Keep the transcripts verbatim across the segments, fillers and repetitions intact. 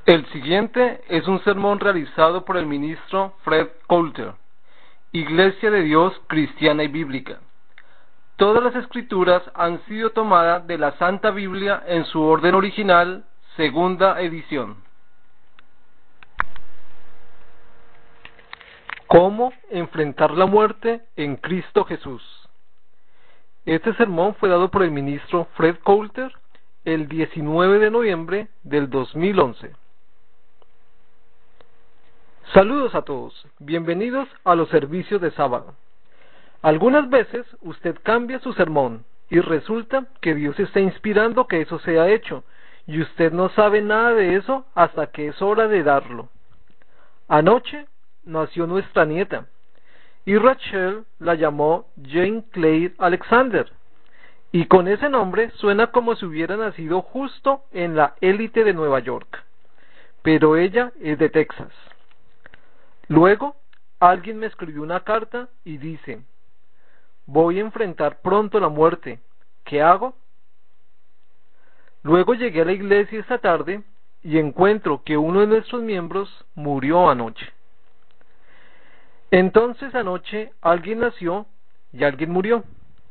El siguiente es un sermón realizado por el ministro Fred Coulter, Iglesia de Dios Cristiana y Bíblica. Todas las escrituras han sido tomadas de la Santa Biblia en su orden original, segunda edición. ¿Cómo enfrentar la muerte en Cristo Jesús? Este sermón fue dado por el ministro Fred Coulter el diecinueve de noviembre del dos mil once. Saludos a todos, bienvenidos a los servicios de sábado. Algunas veces usted cambia su sermón y resulta que Dios está inspirando que eso sea hecho y usted no sabe nada de eso hasta que es hora de darlo. Anoche nació nuestra nieta y Rachel la llamó Jane Claire Alexander y con ese nombre suena como si hubiera nacido justo en la élite de Nueva York, pero ella es de Texas. Luego, alguien me escribió una carta y dice: voy a enfrentar pronto la muerte, ¿qué hago? Luego llegué a la iglesia esta tarde y encuentro que uno de nuestros miembros murió anoche. Entonces anoche alguien nació y alguien murió.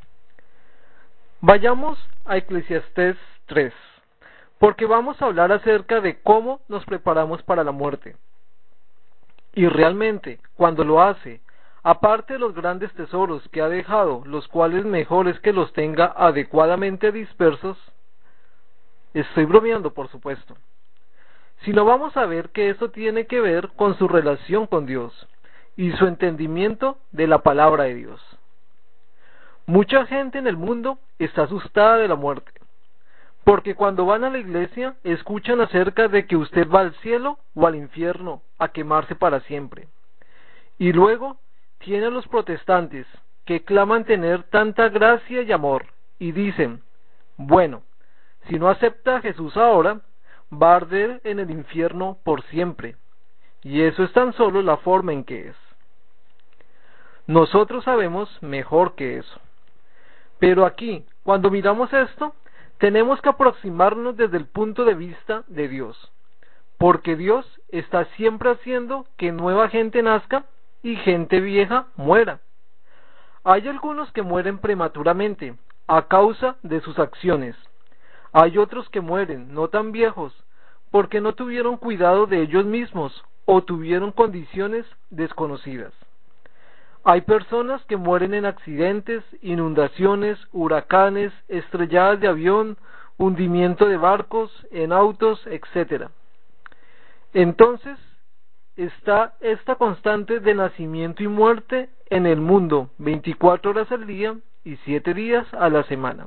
Vayamos a Eclesiastés tres, porque vamos a hablar acerca de cómo nos preparamos para la muerte. Y realmente, cuando lo hace, aparte de los grandes tesoros que ha dejado, los cuales mejor es que los tenga adecuadamente dispersos, estoy bromeando, por supuesto, sino vamos a ver que esto tiene que ver con su relación con Dios y su entendimiento de la palabra de Dios. Mucha gente en el mundo está asustada de la muerte, porque cuando van a la iglesia escuchan acerca de que usted va al cielo o al infierno a quemarse para siempre. Y luego tiene a los protestantes que claman tener tanta gracia y amor y dicen: bueno, si no acepta a Jesús ahora, va a arder en el infierno por siempre. Y eso es tan solo la forma en que es. Nosotros sabemos mejor que eso. Pero aquí, cuando miramos esto, tenemos que aproximarnos desde el punto de vista de Dios, porque Dios está siempre haciendo que nueva gente nazca y gente vieja muera. Hay algunos que mueren prematuramente a causa de sus acciones. Hay otros que mueren no tan viejos porque no tuvieron cuidado de ellos mismos o tuvieron condiciones desconocidas. Hay personas que mueren en accidentes, inundaciones, huracanes, estrelladas de avión, hundimiento de barcos, en autos, etcétera. Entonces, está esta constante de nacimiento y muerte en el mundo, veinticuatro horas al día y siete días a la semana.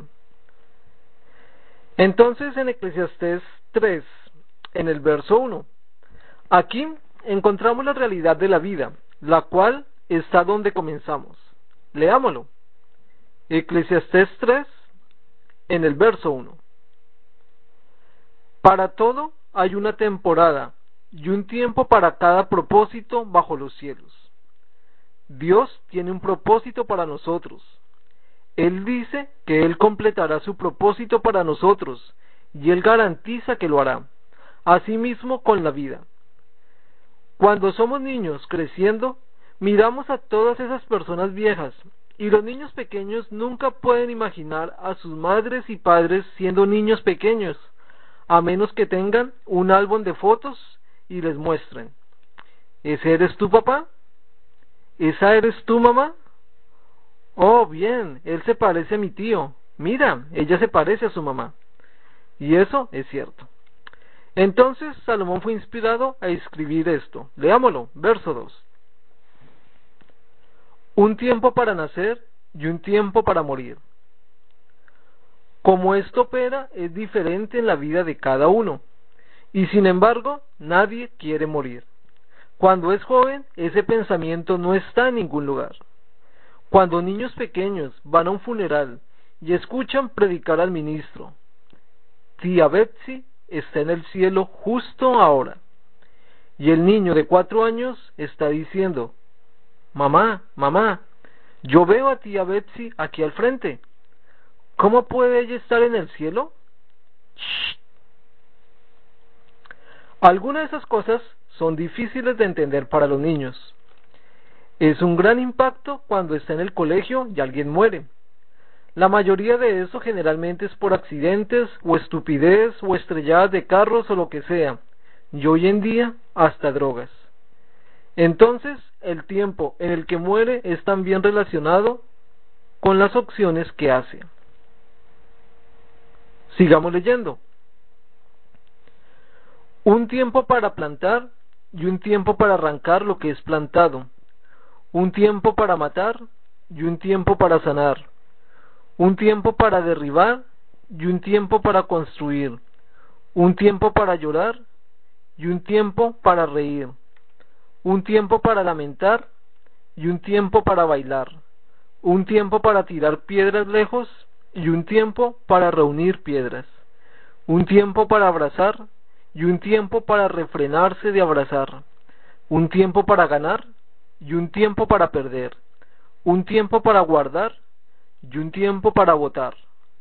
Entonces, en Eclesiastés tres, en el verso uno, aquí encontramos la realidad de la vida, la cual está donde comenzamos. Leámoslo. Eclesiastés tres, en el verso uno. Para todo hay una temporada y un tiempo para cada propósito bajo los cielos. Dios tiene un propósito para nosotros. Él dice que Él completará su propósito para nosotros y Él garantiza que lo hará. Asimismo con la vida. Cuando somos niños creciendo, miramos a todas esas personas viejas y los niños pequeños nunca pueden imaginar a sus madres y padres siendo niños pequeños, a menos que tengan un álbum de fotos y les muestren: ¿ese eres tu papá? ¿Esa eres tu mamá? Oh, bien, él se parece a mi tío. Mira, ella se parece a su mamá. Y eso es cierto. Entonces Salomón fue inspirado a escribir esto. Leámoslo, verso dos. Un tiempo para nacer y un tiempo para morir. Como esto opera es diferente en la vida de cada uno. Y sin embargo, nadie quiere morir. Cuando es joven, ese pensamiento no está en ningún lugar. Cuando niños pequeños van a un funeral y escuchan predicar al ministro: tía Betsy está en el cielo justo ahora. Y el niño de cuatro años está diciendo: mamá, mamá, yo veo a tía Betsy aquí al frente. ¿Cómo puede ella estar en el cielo? Shh. Algunas de esas cosas son difíciles de entender para los niños. Es un gran impacto cuando está en el colegio y alguien muere. La mayoría de eso generalmente es por accidentes o estupidez o estrelladas de carros o lo que sea, y hoy en día hasta drogas. Entonces, el tiempo en el que muere es también relacionado con las opciones que hace. Sigamos leyendo. Un tiempo para plantar y un tiempo para arrancar lo que es plantado. Un tiempo para matar y un tiempo para sanar. Un tiempo para derribar y un tiempo para construir. Un tiempo para llorar y un tiempo para reír. Un tiempo para lamentar y un tiempo para bailar. Un tiempo para tirar piedras lejos y un tiempo para reunir piedras. Un tiempo para abrazar y un tiempo para refrenarse de abrazar. Un tiempo para ganar y un tiempo para perder. Un tiempo para guardar y un tiempo para votar.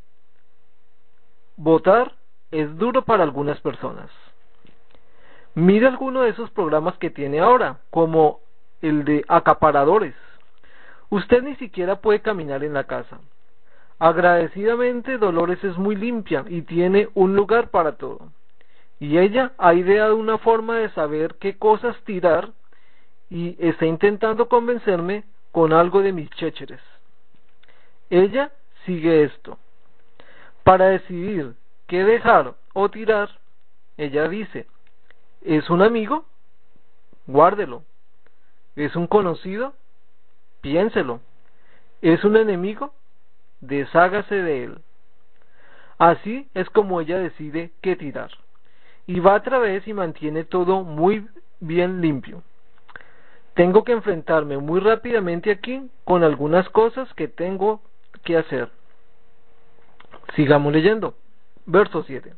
Votar es duro para algunas personas. Mire alguno de esos programas que tiene ahora, como el de acaparadores. Usted ni siquiera puede caminar en la casa. Agradecidamente, Dolores es muy limpia y tiene un lugar para todo. Y ella ha ideado una forma de saber qué cosas tirar y está intentando convencerme con algo de mis chécheres. Ella sigue esto. Para decidir qué dejar o tirar, ella dice: ¿es un amigo? Guárdelo. ¿Es un conocido? Piénselo. ¿Es un enemigo? Deshágase de él. Así es como ella decide qué tirar. Y va a través y mantiene todo muy bien limpio. Tengo que enfrentarme muy rápidamente aquí con algunas cosas que tengo que hacer. Sigamos leyendo. Verso siete.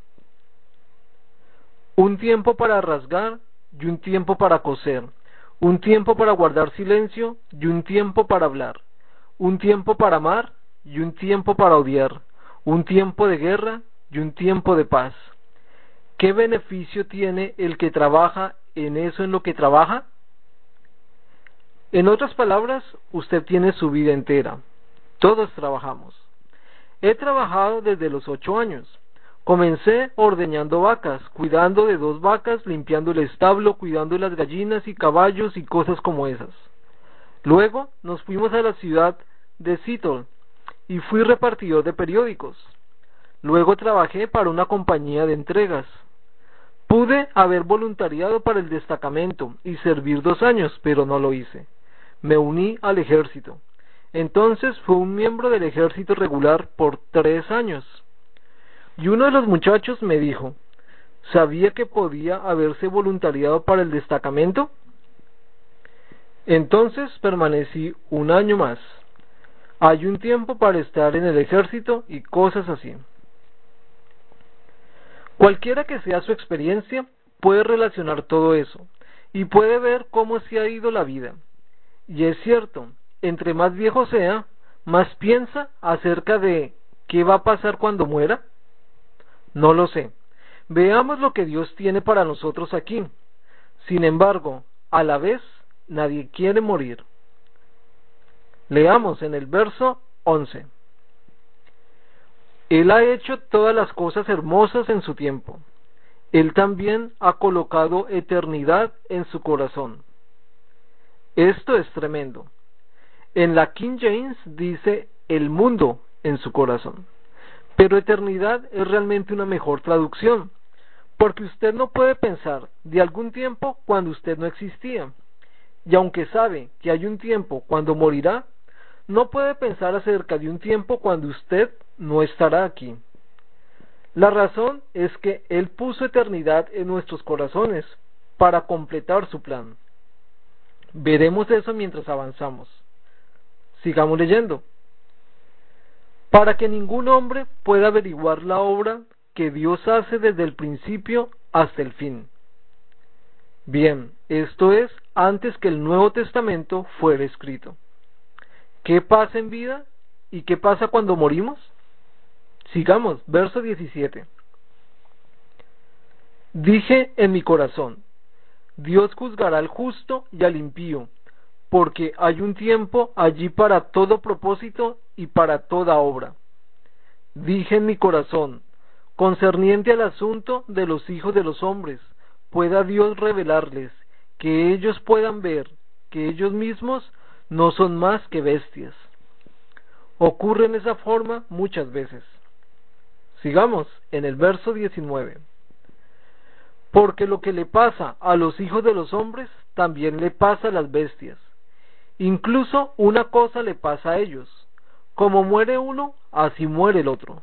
Un tiempo para rasgar y un tiempo para coser. Un tiempo para guardar silencio y un tiempo para hablar. Un tiempo para amar y un tiempo para odiar. Un tiempo de guerra y un tiempo de paz. ¿Qué beneficio tiene el que trabaja en eso en lo que trabaja? En otras palabras, usted tiene su vida entera. Todos trabajamos. He trabajado desde los ocho años. Comencé ordeñando vacas, cuidando de dos vacas, limpiando el establo, cuidando de las gallinas y caballos y cosas como esas. Luego nos fuimos a la ciudad de Seattle y fui repartidor de periódicos. Luego trabajé para una compañía de entregas. Pude haber voluntariado para el destacamento y servir dos años, pero no lo hice. Me uní al ejército. Entonces fui un miembro del ejército regular por tres años. Y uno de los muchachos me dijo: ¿sabía que podía haberse voluntariado para el destacamento? Entonces permanecí un año más. Hay un tiempo para estar en el ejército y cosas así. Cualquiera que sea su experiencia, puede relacionar todo eso y puede ver cómo se ha ido la vida. Y es cierto, entre más viejo sea, más piensa acerca de ¿qué va a pasar cuando muera? No lo sé. Veamos lo que Dios tiene para nosotros aquí. Sin embargo, a la vez, nadie quiere morir. Leamos en el verso once. Él ha hecho todas las cosas hermosas en su tiempo. Él también ha colocado eternidad en su corazón. Esto es tremendo. En la King James dice el mundo en su corazón. Pero eternidad es realmente una mejor traducción, porque usted no puede pensar de algún tiempo cuando usted no existía. Y aunque sabe que hay un tiempo cuando morirá, no puede pensar acerca de un tiempo cuando usted no estará aquí. La razón es que Él puso eternidad en nuestros corazones para completar su plan. Veremos eso mientras avanzamos. Sigamos leyendo. Para que ningún hombre pueda averiguar la obra que Dios hace desde el principio hasta el fin. Bien, esto es antes que el Nuevo Testamento fuera escrito. ¿Qué pasa en vida y qué pasa cuando morimos? Sigamos, verso diecisiete. Dije en mi corazón: Dios juzgará al justo y al impío, porque hay un tiempo allí para todo propósito y para toda obra. Dije en mi corazón: concerniente al asunto de los hijos de los hombres, pueda Dios revelarles, que ellos puedan ver que ellos mismos no son más que bestias. Ocurre en esa forma muchas veces. Sigamos en el verso diecinueve. Porque lo que le pasa a los hijos de los hombres, también le pasa a las bestias. Incluso una cosa le pasa a ellos: como muere uno, así muere el otro.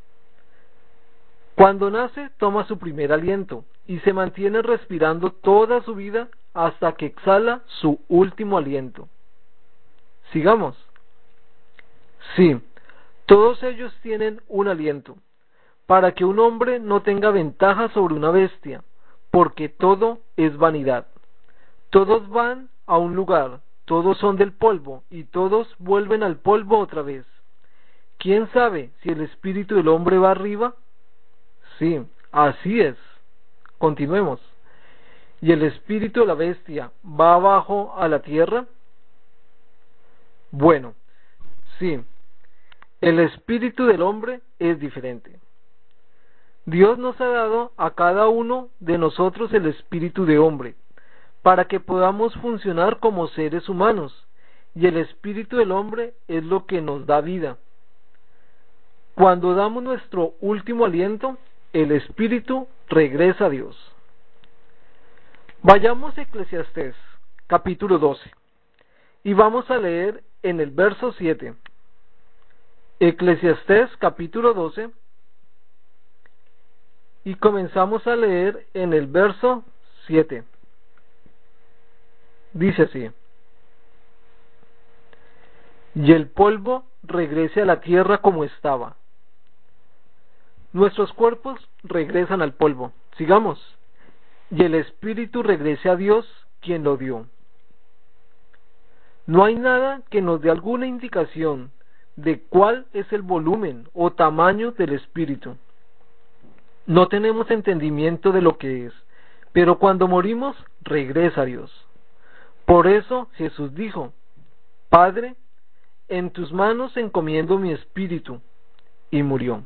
Cuando nace, toma su primer aliento y se mantiene respirando toda su vida hasta que exhala su último aliento. Sigamos. Sí, todos ellos tienen un aliento, para que un hombre no tenga ventaja sobre una bestia, porque todo es vanidad. Todos van a un lugar, todos son del polvo, y todos vuelven al polvo otra vez. ¿Quién sabe si el espíritu del hombre va arriba? Sí, así es. Continuemos. ¿Y el espíritu de la bestia va abajo a la tierra? Bueno, sí, el espíritu del hombre es diferente. Dios nos ha dado a cada uno de nosotros el espíritu de hombre, para que podamos funcionar como seres humanos, y el espíritu del hombre es lo que nos da vida. Cuando damos nuestro último aliento, el espíritu regresa a Dios. Vayamos a Eclesiastés, capítulo doce, y vamos a leer en el verso siete. Eclesiastés, capítulo doce, y comenzamos a leer en el verso siete. Dice así: y el polvo regrese a la tierra como estaba. Nuestros cuerpos regresan al polvo. Sigamos. Y el espíritu regrese a Dios, quien lo dio. No hay nada que nos dé alguna indicación de cuál es el volumen o tamaño del espíritu. No tenemos entendimiento de lo que es, pero cuando morimos regresa a Dios. Por eso Jesús dijo: Padre, en tus manos encomiendo mi espíritu, y murió.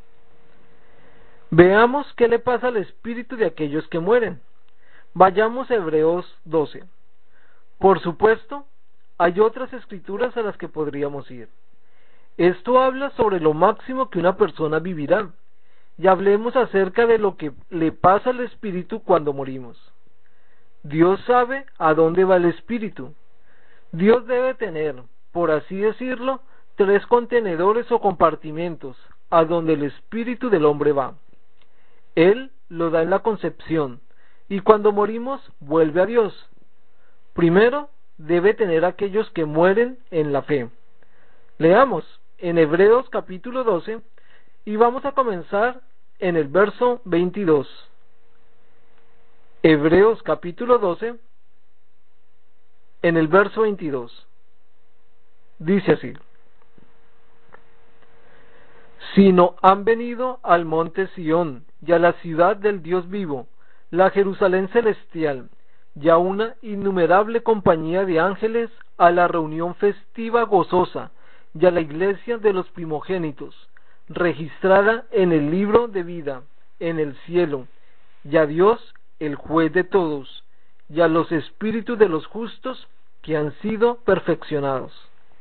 Veamos qué le pasa al espíritu de aquellos que mueren. Vayamos a Hebreos doce. Por supuesto, hay otras escrituras a las que podríamos ir. Esto habla sobre lo máximo que una persona vivirá, y hablemos acerca de lo que le pasa al espíritu cuando morimos. Dios sabe a dónde va el espíritu. Dios debe tener, por así decirlo, tres contenedores o compartimentos a donde el espíritu del hombre va. Él lo da en la concepción, y cuando morimos vuelve a Dios. Primero debe tener aquellos que mueren en la fe. Leamos en Hebreos capítulo doce y vamos a comenzar en el verso veintidós. Hebreos capítulo doce, en el verso veintidós. Dice así: sino han venido al monte Sión y a la ciudad del Dios vivo, la Jerusalén celestial, y a una innumerable compañía de ángeles, a la reunión festiva gozosa, y a la iglesia de los primogénitos, registrada en el libro de vida, en el cielo, y a Dios, el juez de todos, y a los espíritus de los justos que han sido perfeccionados.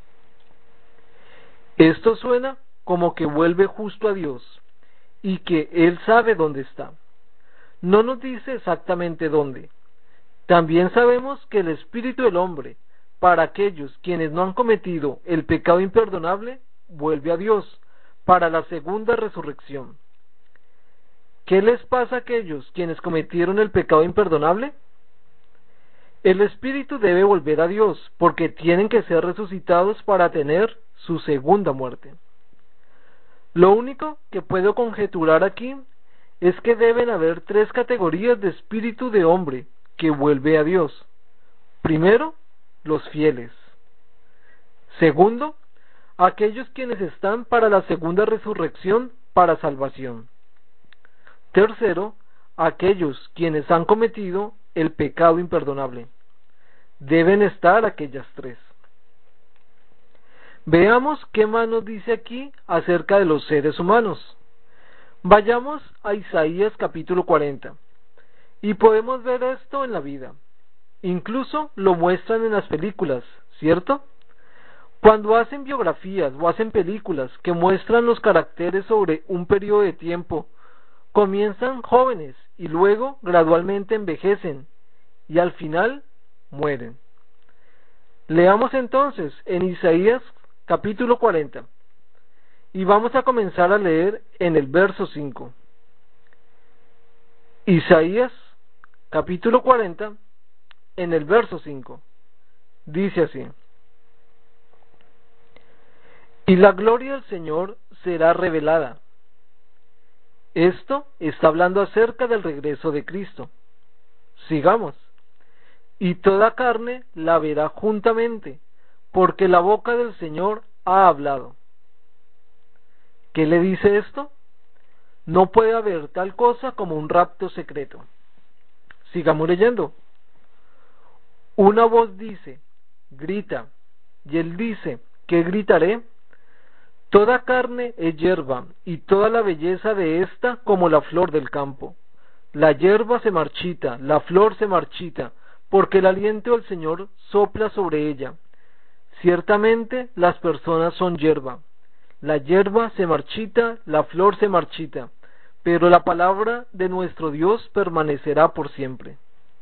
Esto suena como que vuelve justo a Dios, y que Él sabe dónde está. No nos dice exactamente dónde. También sabemos que el espíritu del hombre, para aquellos quienes no han cometido el pecado imperdonable, vuelve a Dios para la segunda resurrección. ¿Qué les pasa a aquellos quienes cometieron el pecado imperdonable? El espíritu debe volver a Dios porque tienen que ser resucitados para tener su segunda muerte. Lo único que puedo conjeturar aquí es que deben haber tres categorías de espíritu de hombre que vuelve a Dios. Primero, los fieles. Segundo, aquellos quienes están para la segunda resurrección para salvación. Tercero, aquellos quienes han cometido el pecado imperdonable. Deben estar aquellas tres. Veamos qué más nos dice aquí acerca de los seres humanos. Vayamos a Isaías capítulo cuarenta. Y podemos ver esto en la vida. Incluso lo muestran en las películas, ¿cierto? Cuando hacen biografías o hacen películas que muestran los caracteres sobre un periodo de tiempo, comienzan jóvenes y luego gradualmente envejecen y al final mueren. Leamos entonces en Isaías capítulo cuarenta y vamos a comenzar a leer en el verso cinco. Isaías capítulo cuarenta en el verso cinco. Dice así: y la gloria del Señor será revelada. Esto está hablando acerca del regreso de Cristo. Sigamos. Y toda carne la verá juntamente, porque la boca del Señor ha hablado. ¿Qué le dice esto? No puede haber tal cosa como un rapto secreto. Sigamos leyendo. Una voz dice, grita, y él dice, ¿qué gritaré? Toda carne es hierba, y toda la belleza de ésta como la flor del campo. La hierba se marchita, la flor se marchita, porque el aliento del Señor sopla sobre ella. Ciertamente las personas son hierba. La hierba se marchita, la flor se marchita, pero la palabra de nuestro Dios permanecerá por siempre.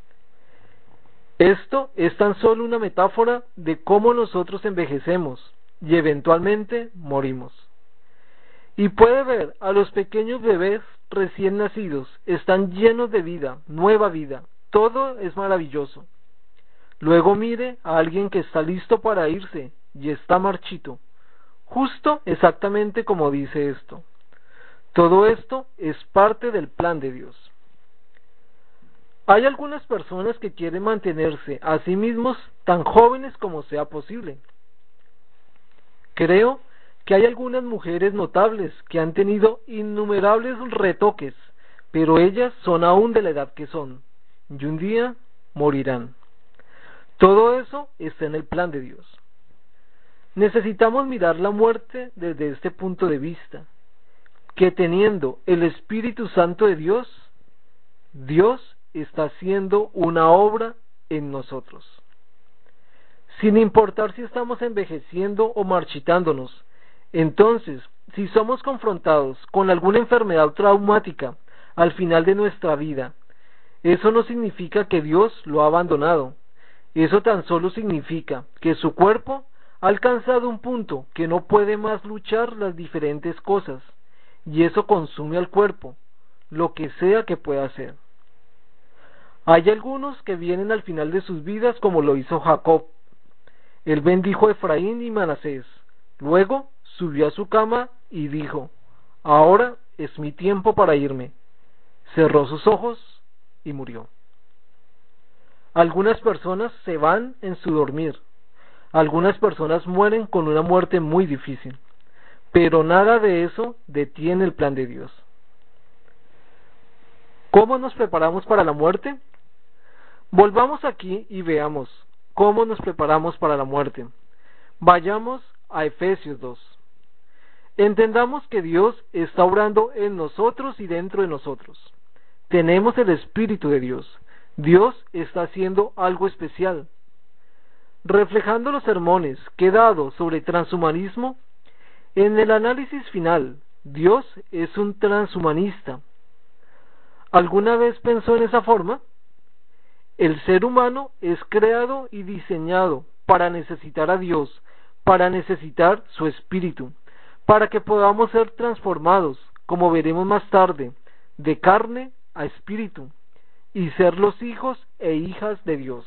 Esto es tan solo una metáfora de cómo nosotros envejecemos y eventualmente morimos. Y puede ver a los pequeños bebés recién nacidos, están llenos de vida, nueva vida, todo es maravilloso. Luego mire a alguien que está listo para irse y está marchito, justo exactamente como dice esto. Todo esto es parte del plan de Dios. Hay algunas personas que quieren mantenerse a sí mismos tan jóvenes como sea posible. Creo que hay algunas mujeres notables que han tenido innumerables retoques, pero ellas son aún de la edad que son, y un día morirán. Todo eso está en el plan de Dios. Necesitamos mirar la muerte desde este punto de vista, que teniendo el Espíritu Santo de Dios, Dios está haciendo una obra en nosotros. Sin importar si estamos envejeciendo o marchitándonos, entonces, si somos confrontados con alguna enfermedad traumática al final de nuestra vida, eso no significa que Dios lo ha abandonado. Eso tan solo significa que su cuerpo ha alcanzado un punto que no puede más luchar las diferentes cosas, y eso consume al cuerpo, lo que sea que pueda hacer. Hay algunos que vienen al final de sus vidas como lo hizo Jacob. Él bendijo a Efraín y Manasés, luego subió a su cama y dijo, ahora es mi tiempo para irme. Cerró sus ojos y murió. Algunas personas se van en su dormir. Algunas personas mueren con una muerte muy difícil. Pero nada de eso detiene el plan de Dios. ¿Cómo nos preparamos para la muerte? Volvamos aquí y veamos cómo nos preparamos para la muerte. Vayamos a Efesios dos. Entendamos que Dios está obrando en nosotros y dentro de nosotros. Tenemos el Espíritu de Dios. Dios está haciendo algo especial. Reflejando los sermones que he dado sobre transhumanismo, en el análisis final, Dios es un transhumanista. ¿Alguna vez pensó en esa forma? El ser humano es creado y diseñado para necesitar a Dios, para necesitar su espíritu, para que podamos ser transformados, como veremos más tarde, de carne a espíritu, y ser los hijos e hijas de Dios.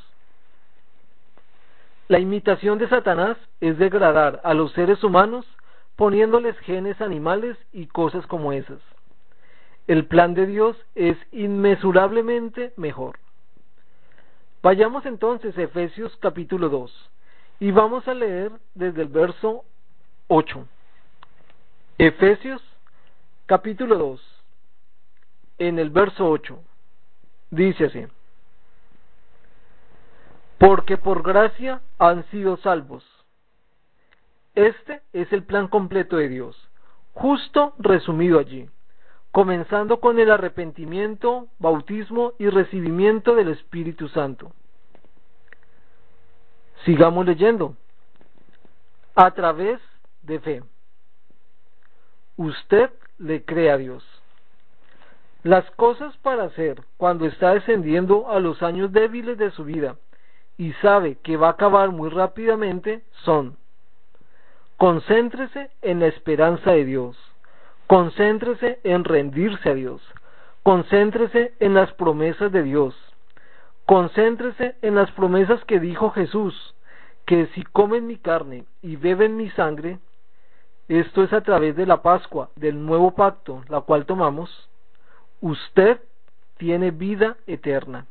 La imitación de Satanás es degradar a los seres humanos poniéndoles genes animales y cosas como esas. El plan de Dios es inmesurablemente mejor. Vayamos entonces a Efesios capítulo dos y vamos a leer desde el verso ocho. Efesios capítulo dos, en el verso ocho. Dice así: porque por gracia han sido salvos. Este es el plan completo de Dios, justo resumido allí, comenzando con el arrepentimiento, bautismo y recibimiento del Espíritu Santo. Sigamos leyendo. A través de fe. Usted le cree a Dios. Las cosas para hacer cuando está descendiendo a los años débiles de su vida y sabe que va a acabar muy rápidamente son: concéntrese en la esperanza de Dios, concéntrese en rendirse a Dios, concéntrese en las promesas de Dios, concéntrese en las promesas que dijo Jesús, que si comen mi carne y beben mi sangre, esto es a través de la Pascua, del nuevo pacto, la cual tomamos, usted tiene vida eterna.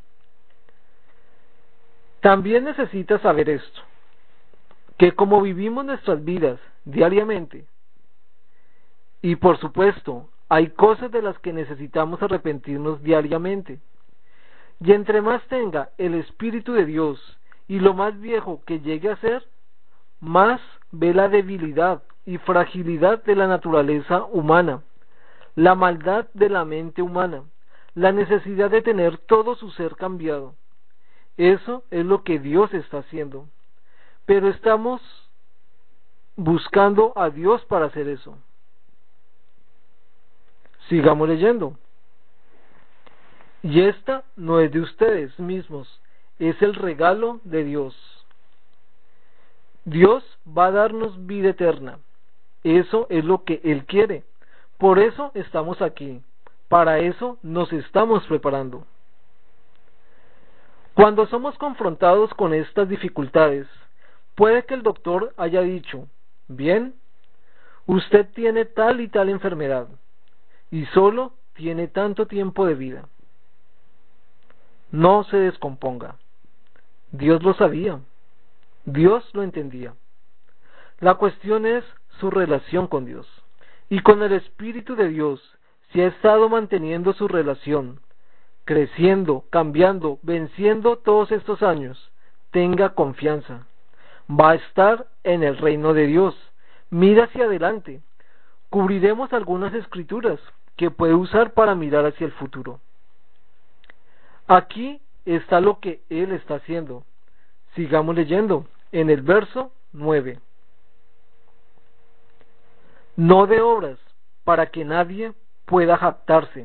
También necesita saber esto, que como vivimos nuestras vidas diariamente, y por supuesto, hay cosas de las que necesitamos arrepentirnos diariamente, y entre más tenga el Espíritu de Dios y lo más viejo que llegue a ser, más ve la debilidad y fragilidad de la naturaleza humana, la maldad de la mente humana, la necesidad de tener todo su ser cambiado. Eso es lo que Dios está haciendo, pero estamos buscando a Dios para hacer eso. Sigamos leyendo. Y esta no es de ustedes mismos, es el regalo de Dios. Dios va a darnos vida eterna. Eso es lo que Él quiere. Por eso estamos aquí. Para eso nos estamos preparando. Cuando somos confrontados con estas dificultades, puede que el doctor haya dicho: bien, usted tiene tal y tal enfermedad, y solo tiene tanto tiempo de vida. No se descomponga. Dios lo sabía. Dios lo entendía. La cuestión es su relación con Dios. Y con el Espíritu de Dios, si ha estado manteniendo su relación, creciendo, cambiando, venciendo todos estos años, tenga confianza. Va a estar en el reino de Dios. Mira hacia adelante. Cubriremos algunas escrituras que puede usar para mirar hacia el futuro. Aquí está lo que Él está haciendo. Sigamos leyendo en el verso nueve. No de obras, para que nadie pueda jactarse.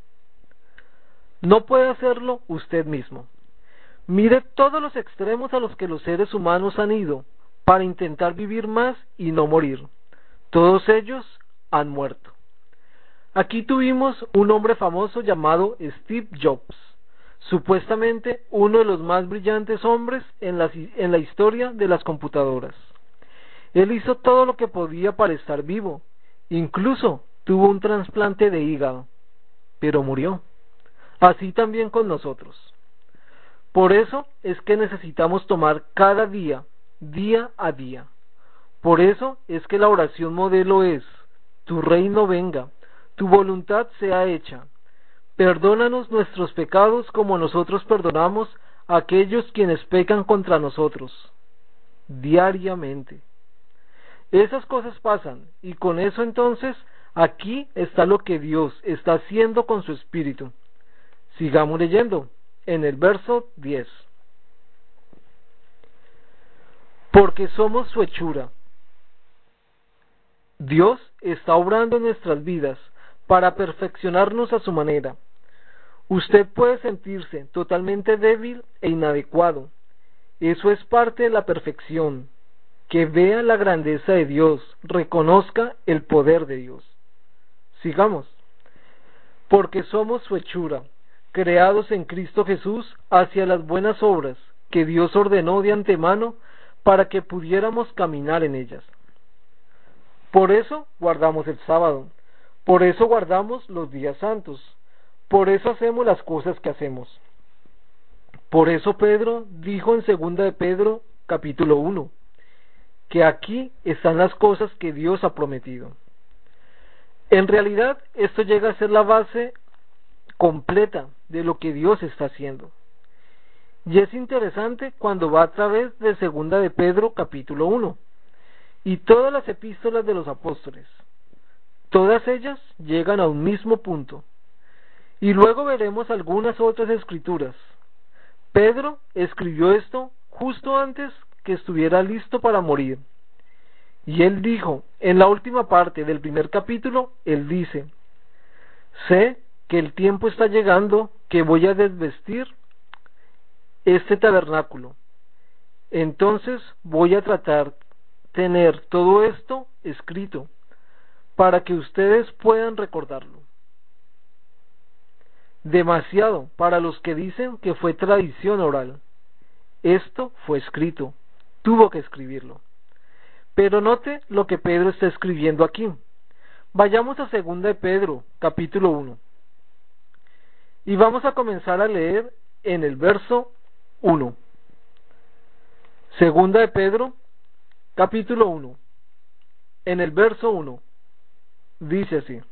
No puede hacerlo usted mismo. Mire todos los extremos a los que los seres humanos han ido para intentar vivir más y no morir. Todos ellos han muerto. Aquí tuvimos un hombre famoso llamado Steve Jobs, supuestamente uno de los más brillantes hombres en la, en la historia de las computadoras. Él hizo todo lo que podía para estar vivo, incluso tuvo un trasplante de hígado, pero murió. Así también con nosotros. Por eso es que necesitamos tomar cada día, día a día. Por eso es que la oración modelo es: tu reino venga, tu voluntad sea hecha. Perdónanos nuestros pecados como nosotros perdonamos a aquellos quienes pecan contra nosotros. Diariamente. Esas cosas pasan, y con eso entonces aquí está lo que Dios está haciendo con su Espíritu. Sigamos leyendo en el verso diez. Porque somos su hechura. Dios está obrando en nuestras vidas para perfeccionarnos a su manera. Usted puede sentirse totalmente débil e inadecuado. Eso es parte de la perfección. Que vea la grandeza de Dios, reconozca el poder de Dios. Sigamos. Porque somos su hechura, creados en Cristo Jesús hacia las buenas obras que Dios ordenó de antemano para que pudiéramos caminar en ellas. Por eso guardamos el sábado, por eso guardamos los días santos, por eso hacemos las cosas que hacemos. Por eso Pedro dijo en segunda de Pedro capítulo uno, que aquí están las cosas que Dios ha prometido. En realidad, esto llega a ser la base completa de lo que Dios está haciendo. Y es interesante cuando va a través de Segunda de Pedro capítulo uno y todas las epístolas de los apóstoles. Todas ellas llegan a un mismo punto. Y luego veremos algunas otras escrituras. Pedro escribió esto justo antes que estuviera listo para morir. Y él dijo, en la última parte del primer capítulo, él dice, sé que el tiempo está llegando que voy a desvestir este tabernáculo. Entonces voy a tratar tener todo esto escrito para que ustedes puedan recordarlo. Demasiado para los que dicen que fue tradición oral. Esto fue escrito, tuvo que escribirlo. Pero note lo que Pedro está escribiendo aquí. Vayamos a Segunda de Pedro, capítulo uno. Y vamos a comenzar a leer en el verso uno. Segunda de Pedro, capítulo uno. En el verso uno. Dice así.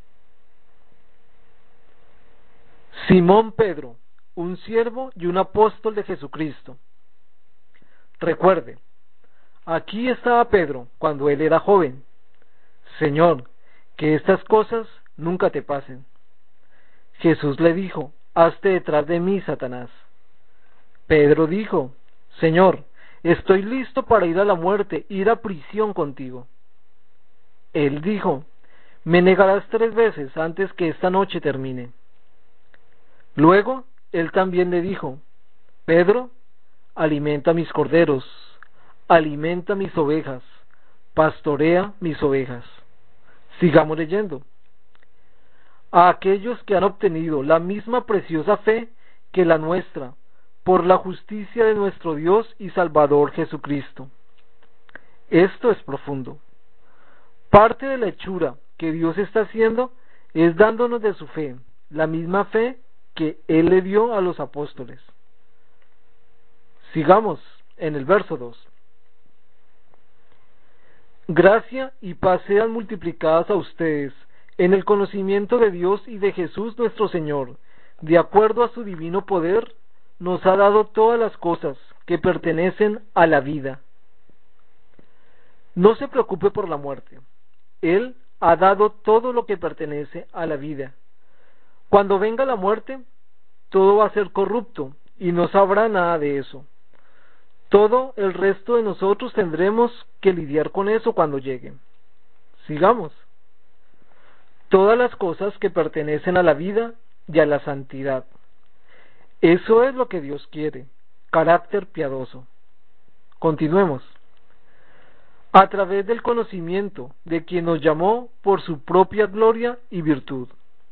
Simón Pedro, un siervo y un apóstol de Jesucristo. Recuerde, aquí estaba Pedro cuando él era joven. Señor, que estas cosas nunca te pasen. Jesús le dijo, hazte detrás de mí, Satanás. Pedro dijo, Señor, estoy listo para ir a la muerte, ir a prisión contigo. Él dijo, me negarás tres veces antes que esta noche termine. Luego, él también le dijo, Pedro, alimenta mis corderos, alimenta mis ovejas, pastorea mis ovejas. Sigamos leyendo. A aquellos que han obtenido la misma preciosa fe que la nuestra, por la justicia de nuestro Dios y Salvador Jesucristo. Esto es profundo. Parte de la hechura que Dios está haciendo es dándonos de su fe, la misma fe que Él le dio a los apóstoles. Sigamos en el verso dos. Gracia y paz sean multiplicadas a ustedes en el conocimiento de Dios y de Jesús nuestro Señor, de acuerdo a su divino poder, nos ha dado todas las cosas que pertenecen a la vida. No se preocupe por la muerte. Él ha dado todo lo que pertenece a la vida. Cuando venga la muerte, todo va a ser corrupto y no sabrá nada de eso. Todo el resto de nosotros tendremos que lidiar con eso cuando llegue. Sigamos. Todas las cosas que pertenecen a la vida y a la santidad. Eso es lo que Dios quiere, carácter piadoso. Continuemos. A través del conocimiento de quien nos llamó por su propia gloria y virtud.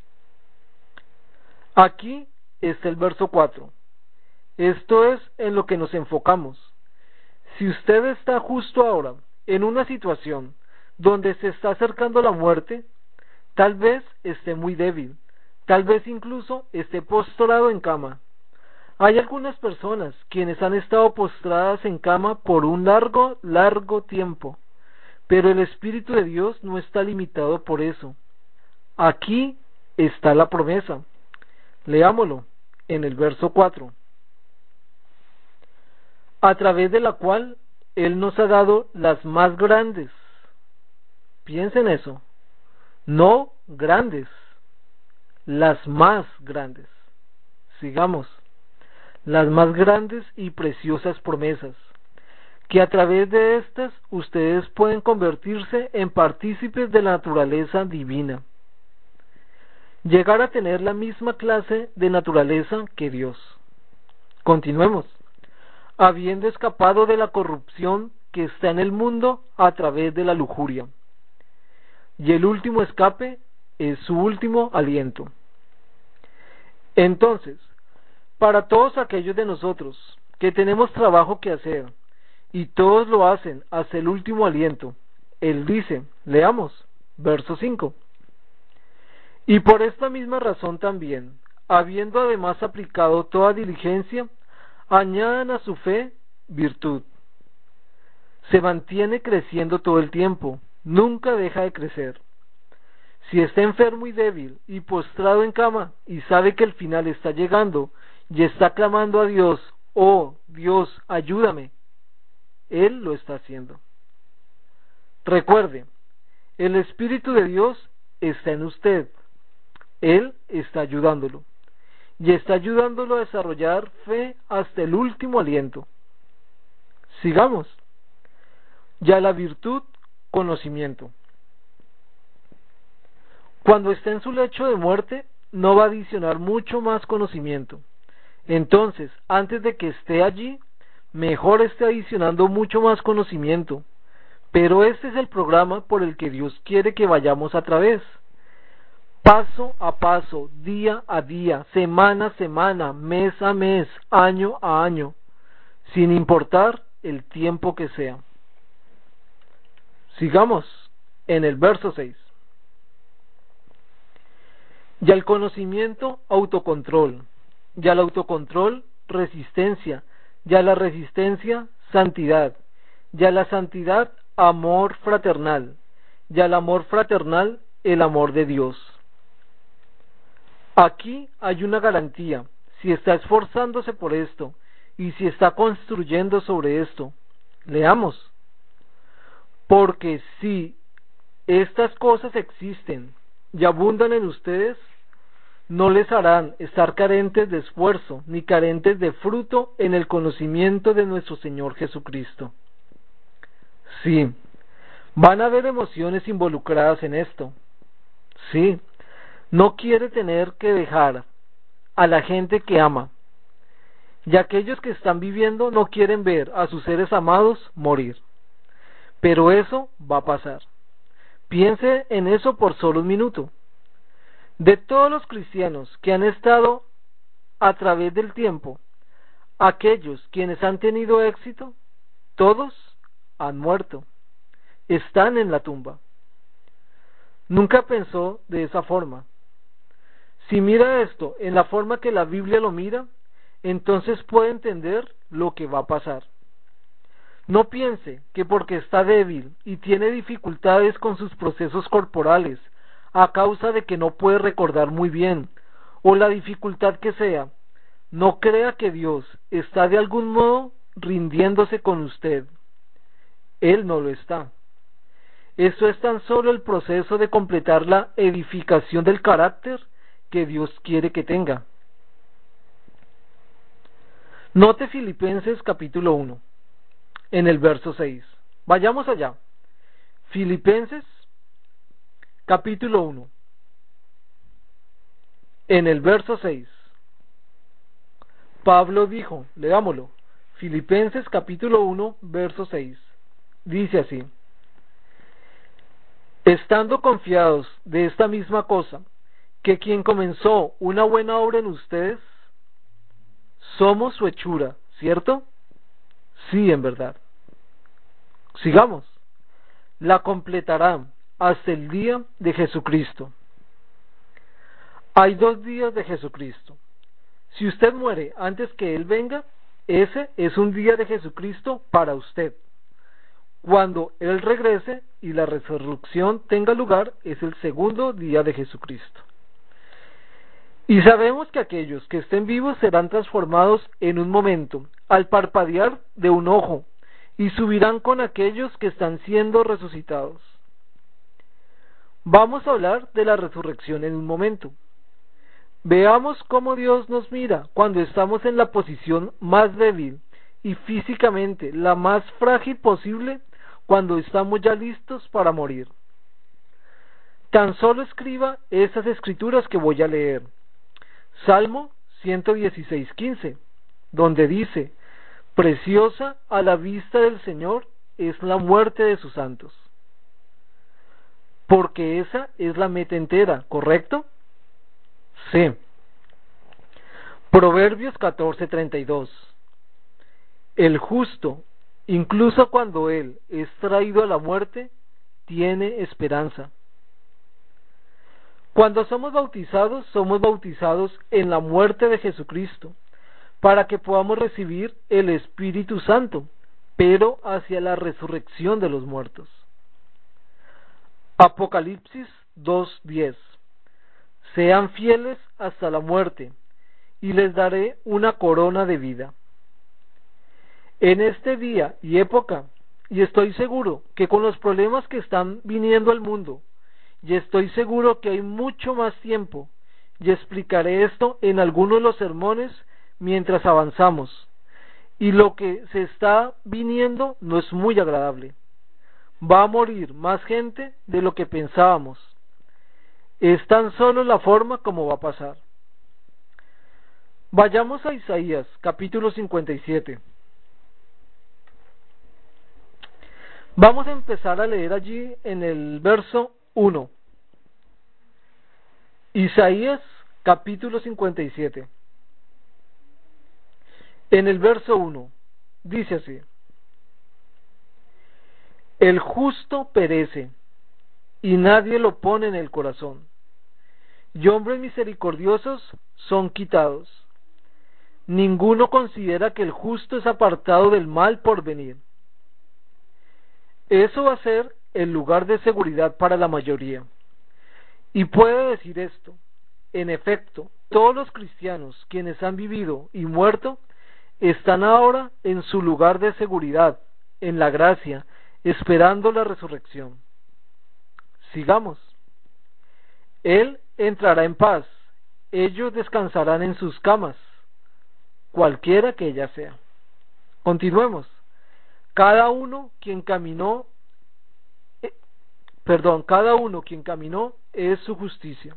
Aquí está el verso cuatro. Esto es en lo que nos enfocamos. Si usted está justo ahora en una situación donde se está acercando la muerte, tal vez esté muy débil, tal vez incluso esté postrado en cama. Hay algunas personas quienes han estado postradas en cama por un largo, largo tiempo, pero el Espíritu de Dios no está limitado por eso. Aquí está la promesa. Leámoslo en el verso cuatro. A través de la cual Él nos ha dado las más grandes. Piensen eso. No grandes, las más grandes. Sigamos. Las más grandes y preciosas promesas, que a través de estas ustedes pueden convertirse en partícipes de la naturaleza divina. Llegar a tener la misma clase de naturaleza que Dios. Continuemos. Habiendo escapado de la corrupción que está en el mundo a través de la lujuria. Y el último escape es su último aliento. Entonces, para todos aquellos de nosotros que tenemos trabajo que hacer, y todos lo hacen hasta el último aliento, Él dice, leamos, verso cinco. Y por esta misma razón también, habiendo además aplicado toda diligencia, añadan a su fe virtud. Se mantiene creciendo todo el tiempo, nunca deja de crecer. Si está enfermo y débil y postrado en cama y sabe que el final está llegando y está clamando a Dios, oh Dios, ayúdame, Él lo está haciendo. Recuerde, el Espíritu de Dios está en usted. Él está ayudándolo y está ayudándolo a desarrollar fe hasta el último aliento. Sigamos. Ya la virtud, conocimiento. Cuando esté en su lecho de muerte, no va a adicionar mucho más conocimiento. Entonces, antes de que esté allí, mejor esté adicionando mucho más conocimiento. Pero este es el programa por el que Dios quiere que vayamos a través. Paso a paso, día a día, semana a semana, mes a mes, año a año, sin importar el tiempo que sea. Sigamos en el verso seis. Ya el conocimiento, autocontrol. Ya el autocontrol, resistencia. Ya la resistencia, santidad. Ya la santidad, amor fraternal. Ya el amor fraternal, el amor de Dios. Aquí hay una garantía. Si está esforzándose por esto y si está construyendo sobre esto, leamos. Porque si estas cosas existen y abundan en ustedes, no les harán estar carentes de esfuerzo ni carentes de fruto en el conocimiento de nuestro Señor Jesucristo. Sí, van a haber emociones involucradas en esto. Sí, no quiere tener que dejar a la gente que ama, y aquellos que están viviendo no quieren ver a sus seres amados morir. Pero eso va a pasar. Piense en eso por solo un minuto. De todos los cristianos que han estado a través del tiempo, aquellos quienes han tenido éxito, todos han muerto, están en la tumba. Nunca pensó de esa forma. Si mira esto en la forma que la Biblia lo mira, entonces puede entender lo que va a pasar. No piense que porque está débil y tiene dificultades con sus procesos corporales, a causa de que no puede recordar muy bien, o la dificultad que sea, no crea que Dios está de algún modo rindiéndose con usted. Él no lo está. Esto es tan solo el proceso de completar la edificación del carácter que Dios quiere que tenga. Note Filipenses capítulo uno, en el verso seis. Vayamos allá. Filipenses capítulo uno, en el verso seis. Pablo dijo, leámoslo, Filipenses capítulo uno, verso seis. Dice así: estando confiados de esta misma cosa, que quien comenzó una buena obra en ustedes, somos su hechura, ¿cierto? Sí, en verdad. Sigamos. La completará hasta el día de Jesucristo. Hay dos días de Jesucristo. Si usted muere antes que Él venga, ese es un día de Jesucristo para usted. Cuando Él regrese y la resurrección tenga lugar, es el segundo día de Jesucristo. Y sabemos que aquellos que estén vivos serán transformados en un momento, al parpadear de un ojo, y subirán con aquellos que están siendo resucitados. Vamos a hablar de la resurrección en un momento. Veamos cómo Dios nos mira cuando estamos en la posición más débil y físicamente la más frágil posible, cuando estamos ya listos para morir. Tan solo escriba estas escrituras que voy a leer. Salmo ciento dieciséis, quince, donde dice: preciosa a la vista del Señor es la muerte de sus santos. Porque esa es la meta entera, ¿correcto? Sí. Proverbios catorce, treinta y dos. El justo, incluso cuando él es traído a la muerte, tiene esperanza. Cuando somos bautizados, somos bautizados en la muerte de Jesucristo, para que podamos recibir el Espíritu Santo, pero hacia la resurrección de los muertos. Apocalipsis dos diez. Sean fieles hasta la muerte, y les daré una corona de vida. En este día y época, y estoy seguro que con los problemas que están viniendo al mundo, y estoy seguro que hay mucho más tiempo, y explicaré esto en algunos de los sermones mientras avanzamos, y lo que se está viniendo no es muy agradable. Va a morir más gente de lo que pensábamos. Es tan solo la forma como va a pasar. Vayamos a Isaías, capítulo cincuenta y siete. Vamos a empezar a leer allí en el verso uno. Isaías, capítulo cincuenta y siete. En el verso uno, dice así: El justo perece, y nadie lo pone en el corazón, y hombres misericordiosos son quitados. Ninguno considera que el justo es apartado del mal por venir. Eso va a ser el lugar de seguridad para la mayoría. Y puede decir esto: en efecto, todos los cristianos quienes han vivido y muerto están ahora en su lugar de seguridad, en la gracia, esperando la resurrección. Sigamos. Él entrará en paz, ellos descansarán en sus camas, cualquiera que ella sea. Continuemos. Cada uno quien caminó, eh, perdón, cada uno quien caminó es su justicia.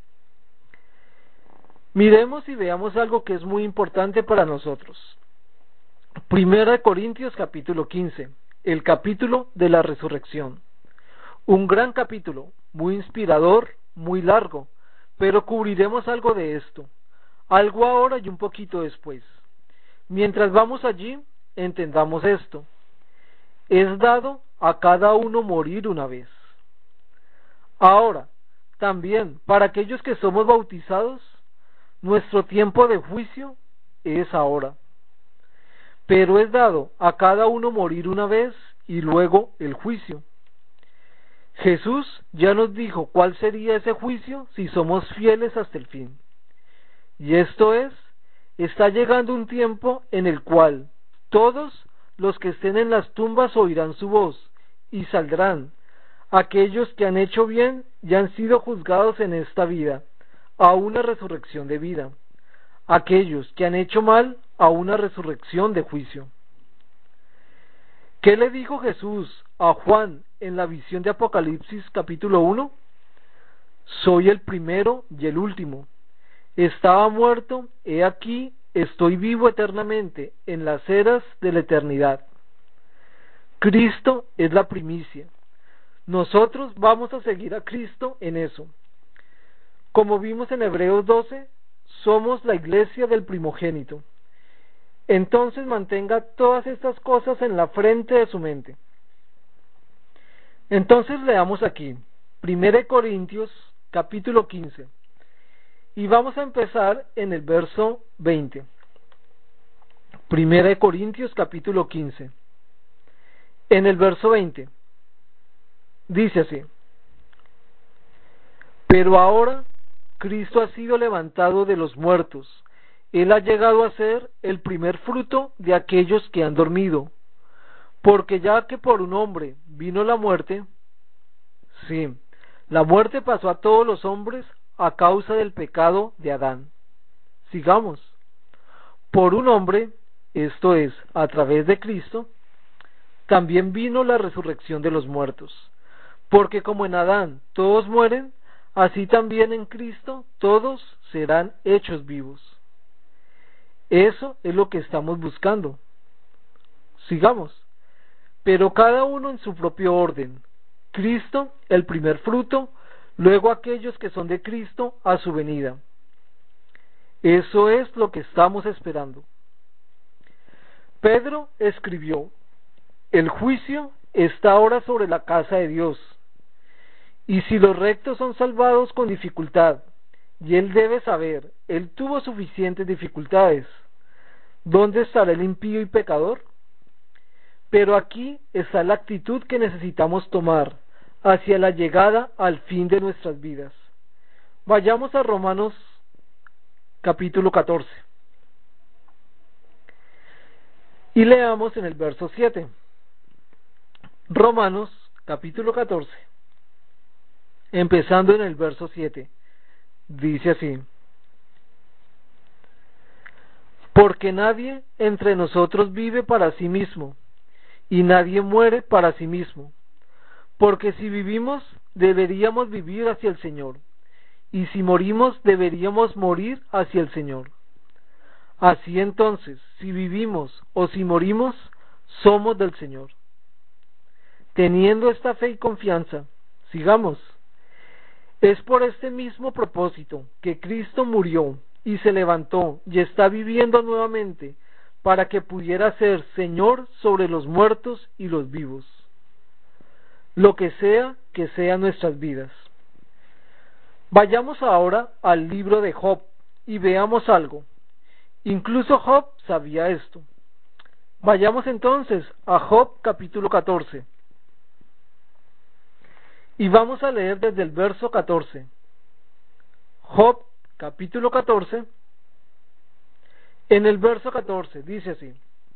Miremos y veamos algo que es muy importante para nosotros. Primera de Corintios capítulo quince, el capítulo de la resurrección. Un gran capítulo, muy inspirador, muy largo, pero cubriremos algo de esto, algo ahora y un poquito después. Mientras vamos allí, entendamos esto: es dado a cada uno morir una vez. Ahora, también para aquellos que somos bautizados, nuestro tiempo de juicio es ahora. Pero es dado a cada uno morir una vez y luego el juicio. Jesús ya nos dijo cuál sería ese juicio si somos fieles hasta el fin. Y esto es, está llegando un tiempo en el cual todos los que estén en las tumbas oirán su voz y saldrán. Aquellos que han hecho bien y han sido juzgados en esta vida a una resurrección de vida. Aquellos que han hecho mal a una resurrección de juicio. ¿Qué le dijo Jesús a Juan en la visión de Apocalipsis capítulo uno? Soy el primero y el último. Estaba muerto, he aquí, estoy vivo eternamente en las eras de la eternidad. Cristo es la primicia. Nosotros vamos a seguir a Cristo en eso. Como vimos en Hebreos doce, somos la iglesia del primogénito. Entonces mantenga todas estas cosas en la frente de su mente. Entonces leamos aquí, Primera de Corintios, capítulo quince, y vamos a empezar en el verso veinte. Primera de Corintios, capítulo quince. En el verso veinte, dice así: Pero ahora Cristo ha sido levantado de los muertos. Él ha llegado a ser el primer fruto de aquellos que han dormido. Porque ya que por un hombre vino la muerte, sí, la muerte pasó a todos los hombres a causa del pecado de Adán. Sigamos. Por un hombre, esto es, a través de Cristo, también vino la resurrección de los muertos. Porque como en Adán todos mueren, así también en Cristo todos serán hechos vivos. Eso es lo que estamos buscando. Sigamos. Pero cada uno en su propio orden. Cristo, el primer fruto, luego aquellos que son de Cristo a su venida. Eso es lo que estamos esperando. Pedro escribió: el juicio está ahora sobre la casa de Dios. Y si los rectos son salvados con dificultad, y él debe saber, él tuvo suficientes dificultades, ¿dónde estará el impío y pecador? Pero aquí está la actitud que necesitamos tomar hacia la llegada al fin de nuestras vidas. Vayamos a Romanos capítulo catorce y leamos en el verso siete. Romanos capítulo catorce, empezando en el verso siete, dice así: porque nadie entre nosotros vive para sí mismo, y nadie muere para sí mismo, porque si vivimos, deberíamos vivir hacia el Señor, y si morimos, deberíamos morir hacia el Señor. Así entonces, si vivimos o si morimos, somos del Señor. Teniendo esta fe y confianza, sigamos. Es por este mismo propósito que Cristo murió y se levantó y está viviendo nuevamente para que pudiera ser Señor sobre los muertos y los vivos. Lo que sea que sean nuestras vidas. Vayamos ahora al libro de Job y veamos algo. Incluso Job sabía esto. Vayamos entonces a Job capítulo catorce. Y vamos a leer desde el verso catorce. Job capítulo catorce. En el verso catorce dice así: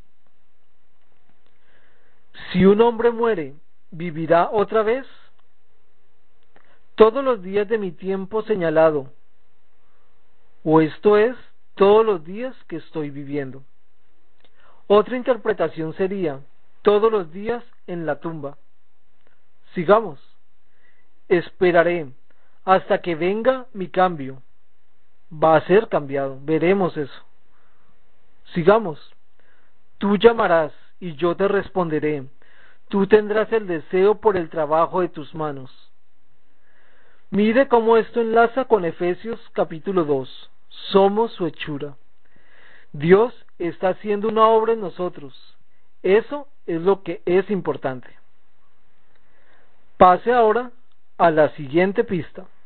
si un hombre muere, ¿vivirá otra vez? Todos los días de mi tiempo señalado, o esto es, todos los días que estoy viviendo. Otra interpretación sería, todos los días en la tumba. Sigamos. Esperaré hasta que venga mi cambio. Va a ser cambiado, veremos eso. Sigamos. Tú llamarás y yo te responderé. Tú tendrás el deseo por el trabajo de tus manos. Mire cómo esto enlaza con Efesios capítulo dos. Somos su hechura. Dios está haciendo una obra en nosotros. Eso es lo que es importante. Pase ahora a la siguiente pista.